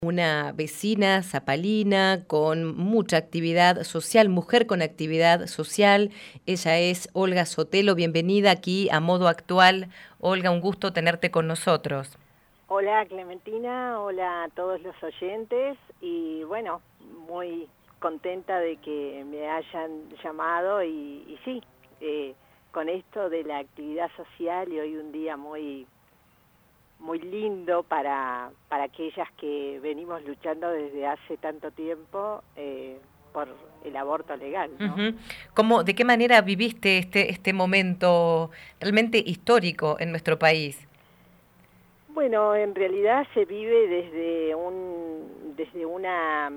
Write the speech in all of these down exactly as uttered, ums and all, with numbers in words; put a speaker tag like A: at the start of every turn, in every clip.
A: Una vecina zapalina con mucha actividad social, mujer con actividad social. Ella es Olga Sotelo. Bienvenida aquí a Modo Actual. Olga, un gusto tenerte con nosotros.
B: Hola Clementina, hola a todos los oyentes y bueno, muy contenta de que me hayan llamado y, y sí, eh, con esto de la actividad social y hoy un día muy muy lindo para, para aquellas que venimos luchando desde hace tanto tiempo eh, por el aborto legal, ¿no?
A: Uh-huh. ¿Cómo, de qué manera viviste este, este momento realmente histórico en nuestro país?
B: Bueno, en realidad se vive desde un desde una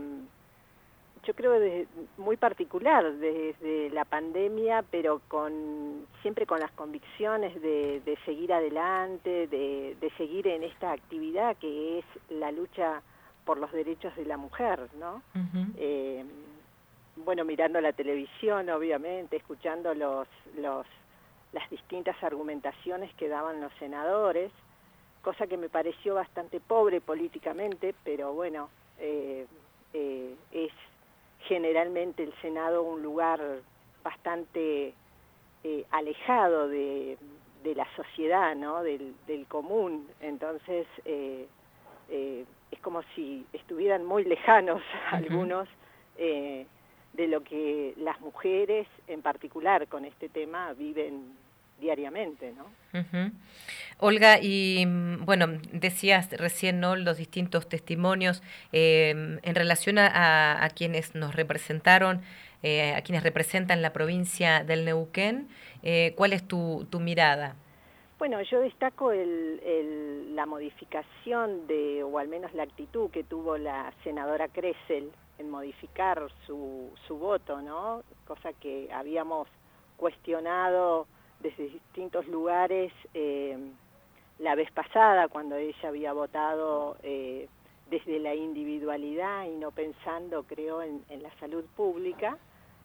B: yo creo desde, muy particular desde la pandemia, pero con siempre con las convicciones de, de seguir adelante, de, de seguir en esta actividad que es la lucha por los derechos de la mujer, ¿no? Uh-huh. Eh, bueno, mirando la televisión, obviamente, escuchando los los las distintas argumentaciones que daban los senadores, cosa que me pareció bastante pobre políticamente, pero bueno, eh, eh, es generalmente el Senado un lugar bastante eh, alejado de, de la sociedad, ¿no? del, del común, entonces eh, eh, es como si estuvieran muy lejanos uh-huh. algunos eh, de lo que las mujeres en particular con este tema viven diariamente, ¿no?
A: Uh-huh. Olga, y bueno, decías recién, ¿no?, los distintos testimonios eh, en relación a, a quienes nos representaron, eh, a quienes representan la provincia del Neuquén. Eh, ¿cuál es tu, tu mirada?
B: Bueno, yo destaco el, el, la modificación de, o al menos la actitud que tuvo la senadora Kresel en modificar su, su voto, ¿no? Cosa que habíamos cuestionado desde distintos lugares eh, la vez pasada, cuando ella había votado eh, desde la individualidad y no pensando, creo, en, en la salud pública,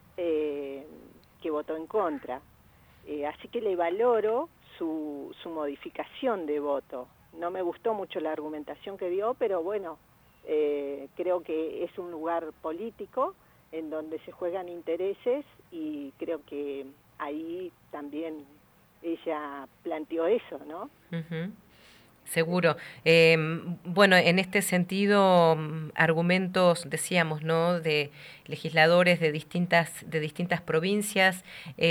B: eh, que votó en contra. Eh, así que le valoro su, su modificación de voto. No me gustó mucho la argumentación que dio, pero bueno, eh, creo que es un lugar político en donde se juegan intereses y creo que ahí también ella planteó eso, ¿no?
A: Uh-huh. Seguro. Eh, bueno, en este sentido, argumentos, decíamos, ¿no?, de legisladores de distintas, de distintas provincias,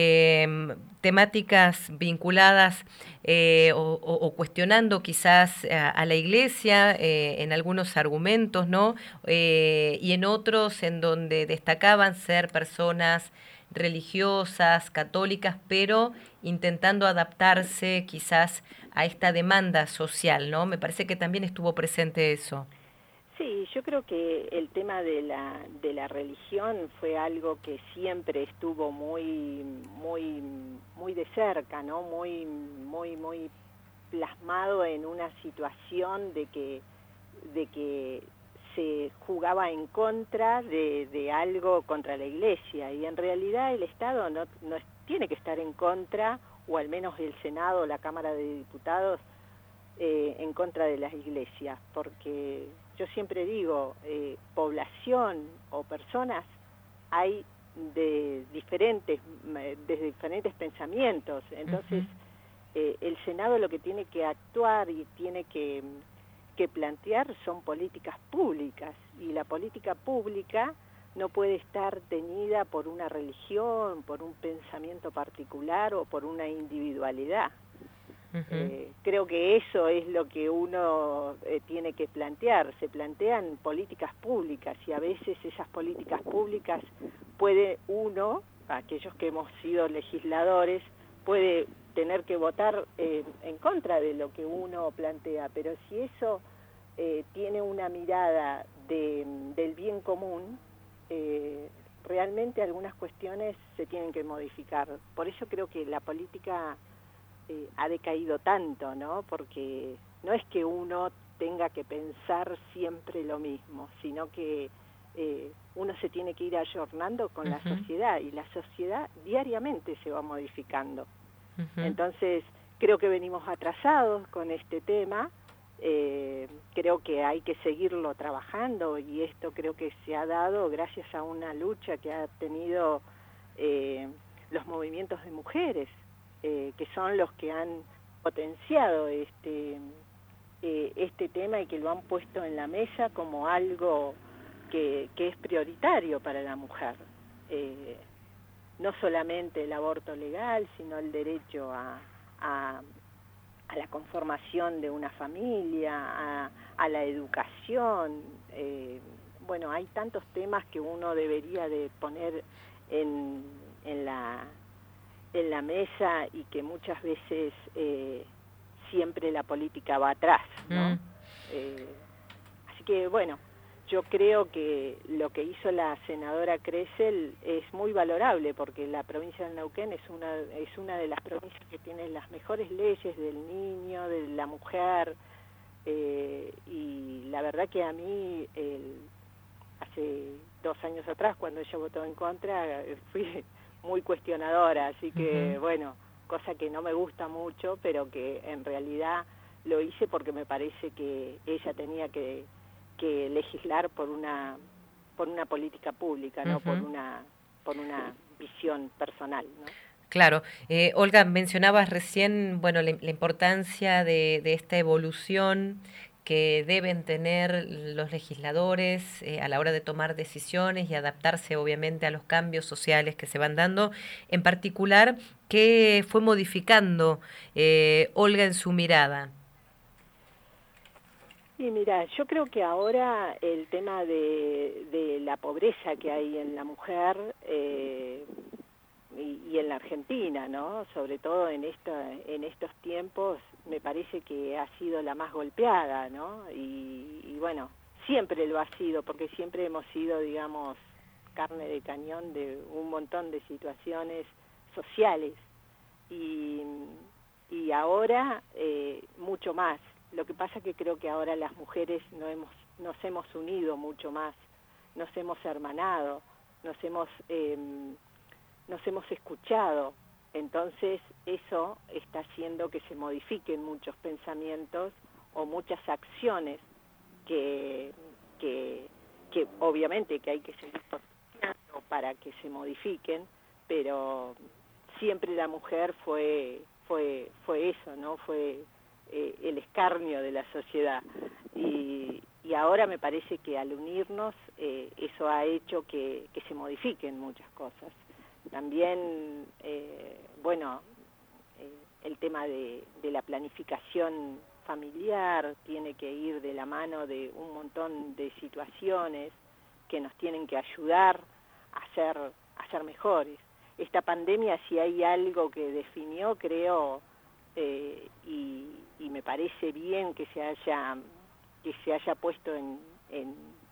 A: eh, temáticas vinculadas eh, o, o, o cuestionando quizás a, a la Iglesia eh, en algunos argumentos, ¿no? Eh, y en otros en donde destacaban ser personas religiosas, católicas, pero intentando adaptarse quizás a esta demanda social, ¿no? Me parece que también estuvo presente eso.
B: Sí, yo creo que el tema de la de la religión fue algo que siempre estuvo muy muy muy de cerca, ¿no? Muy muy muy plasmado en una situación de que de que se jugaba en contra de, de algo contra la Iglesia, y en realidad el Estado no, no tiene que estar en contra, o al menos el Senado o la Cámara de Diputados eh, en contra de las iglesias, porque yo siempre digo, eh, población o personas hay de diferentes, de diferentes pensamientos, entonces uh-huh. eh, el Senado lo que tiene que actuar y tiene que que plantear son políticas públicas, y la política pública no puede estar teñida por una religión, por un pensamiento particular o por una individualidad. Uh-huh. Eh, creo que eso es lo que uno eh, tiene que plantear. Se plantean políticas públicas y a veces esas políticas públicas puede uno, aquellos que hemos sido legisladores, puede tener que votar eh, en contra de lo que uno plantea, pero si eso eh, tiene una mirada de, del bien común, eh, realmente algunas cuestiones se tienen que modificar. Por eso creo que la política eh, ha decaído tanto, ¿no? Porque no es que uno tenga que pensar siempre lo mismo, sino que eh, uno se tiene que ir ayornando con uh-huh. la sociedad, y la sociedad diariamente se va modificando. Uh-huh. Entonces, creo que venimos atrasados con este tema, Eh, creo que hay que seguirlo trabajando y esto creo que se ha dado gracias a una lucha que ha tenido eh, los movimientos de mujeres, eh, que son los que han potenciado este, eh, este tema y que lo han puesto en la mesa como algo que, que es prioritario para la mujer. Eh, no solamente el aborto legal, sino el derecho a... a a la conformación de una familia, a, a la educación. Eh, bueno, hay tantos temas que uno debería de poner en, en, la, en la mesa y que muchas veces eh, siempre la política va atrás, ¿no? Mm. Eh, así que, bueno, yo creo que lo que hizo la senadora Kresel es muy valorable porque la provincia de Neuquén es una es una de las provincias que tiene las mejores leyes del niño, de la mujer, eh, y la verdad que a mí el, hace dos años atrás cuando ella votó en contra fui muy cuestionadora, así que uh-huh. bueno, cosa que no me gusta mucho, pero que en realidad lo hice porque me parece que ella tenía que que legislar por una por una política pública, no uh-huh. por una por una visión personal, ¿no?
A: Claro. Eh, Olga, mencionabas recién, bueno, la, la importancia de, de esta evolución que deben tener los legisladores eh, a la hora de tomar decisiones y adaptarse, obviamente, a los cambios sociales que se van dando. En particular, ¿qué fue modificando eh, Olga en su mirada?
B: Y mira, yo creo que ahora el tema de, de la pobreza que hay en la mujer eh, y, y en la Argentina, ¿no? Sobre todo en esta, en estos tiempos, me parece que ha sido la más golpeada, ¿no? Y, y bueno, siempre lo ha sido, porque siempre hemos sido, digamos, carne de cañón de un montón de situaciones sociales. Y, y ahora eh, mucho más. Lo que pasa es que creo que ahora las mujeres no hemos, nos hemos unido mucho más, nos hemos hermanado, nos hemos, eh, nos hemos escuchado. Entonces eso está haciendo que se modifiquen muchos pensamientos o muchas acciones que, que, que obviamente que hay que seguir practicando para que se modifiquen, pero siempre la mujer fue, fue, fue eso, ¿no? Fue Eh, el escarnio de la sociedad y, y ahora me parece que al unirnos eh, eso ha hecho que, que se modifiquen muchas cosas. También, eh, bueno, eh, el tema de, de la planificación familiar tiene que ir de la mano de un montón de situaciones que nos tienen que ayudar a ser, a ser mejores. Esta pandemia, si hay algo que definió, creo, Eh, y, y me parece bien que se haya que se haya puesto en, en,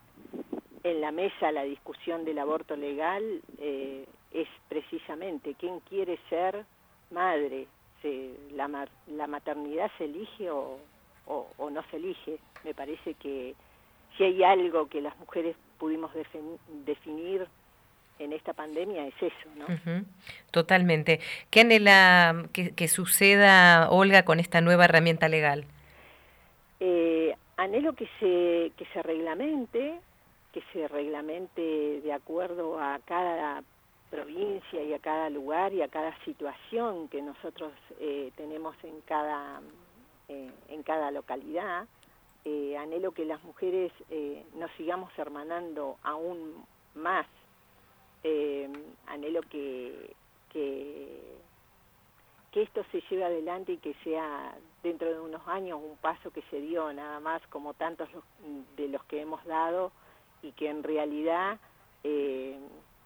B: en la mesa la discusión del aborto legal, eh, es precisamente quién quiere ser madre. Se, la, la maternidad se elige o, o, o no se elige. Me parece que si hay algo que las mujeres pudimos defin, definir en esta pandemia es eso, ¿no?
A: Uh-huh. Totalmente. ¿Qué anhela que, que suceda, Olga, con esta nueva herramienta legal?
B: Eh, anhelo que se, que se reglamente, que se reglamente de acuerdo a cada provincia y a cada lugar y a cada situación que nosotros eh, tenemos en cada, eh, en cada localidad. Eh, anhelo que las mujeres eh, nos sigamos hermanando aún más. Eh, anhelo que, que, que esto se lleve adelante y que sea dentro de unos años un paso que se dio nada más como tantos los, de los que hemos dado y que en realidad eh,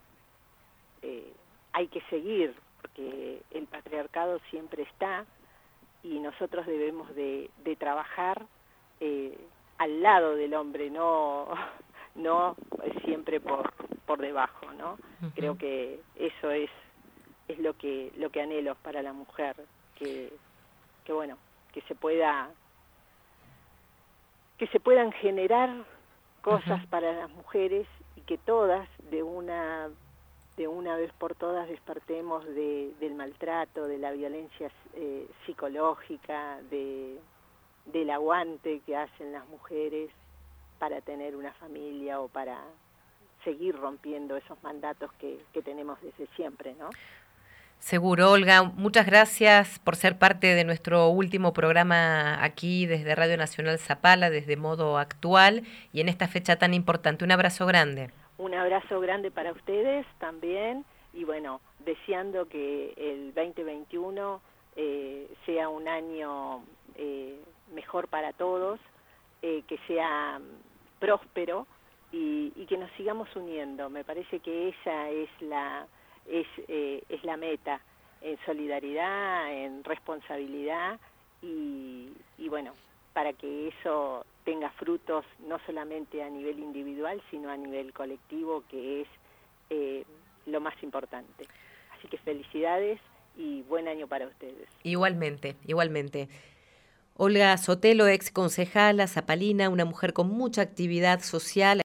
B: eh, hay que seguir porque el patriarcado siempre está y nosotros debemos de, de trabajar eh, al lado del hombre, no, no siempre por por debajo, ¿no? Uh-huh. Creo que eso es es lo que lo que anhelo para la mujer, que que bueno, que se pueda que se puedan generar cosas uh-huh. para las mujeres y que todas de una de una vez por todas despertemos de, del maltrato, de la violencia eh, psicológica, de del aguante que hacen las mujeres para tener una familia o para seguir rompiendo esos mandatos que, que tenemos desde siempre, ¿no?
A: Seguro, Olga. Muchas gracias por ser parte de nuestro último programa aquí desde Radio Nacional Zapala, desde Modo Actual, y en esta fecha tan importante. Un abrazo grande.
B: Un abrazo grande para ustedes también, y bueno, deseando que el veinte veintiuno eh, sea un año eh, mejor para todos, eh, que sea próspero y, y que nos sigamos uniendo. Me parece que esa es la... Es, eh, es la meta, en solidaridad, en responsabilidad y, y bueno, para que eso tenga frutos no solamente a nivel individual, sino a nivel colectivo, que es eh, lo más importante. Así que felicidades y buen año para ustedes.
A: Igualmente, igualmente. Olga Sotelo, ex concejala zapalina, una mujer con mucha actividad social.